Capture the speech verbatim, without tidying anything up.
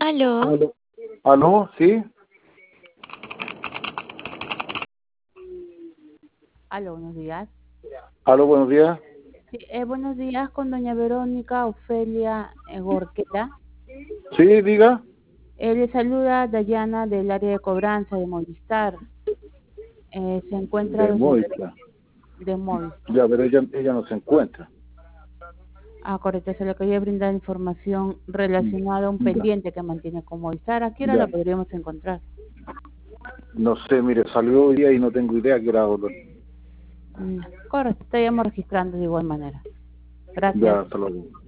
Aló. Aló, aló, sí, Aló, buenos días. aló, buenos días. Sí, eh, buenos días con doña Verónica Ofelia eh, Gorqueta. Sí, diga. Eh, le saluda Dayana del área de cobranza de Movistar. Eh, se encuentra De doña Verónica Movistar. de Movistar. Ya, pero ella, ella no se encuentra. Ah, correcto, se le quería brindar información relacionada a un Ya, pendiente que mantiene con Movistar. ¿A qué hora ya. la podríamos encontrar? No sé, mire, salió hoy día y no tengo idea qué hora volver. Mm, correcto, estaríamos registrando de igual manera. Gracias. Ya, hasta luego.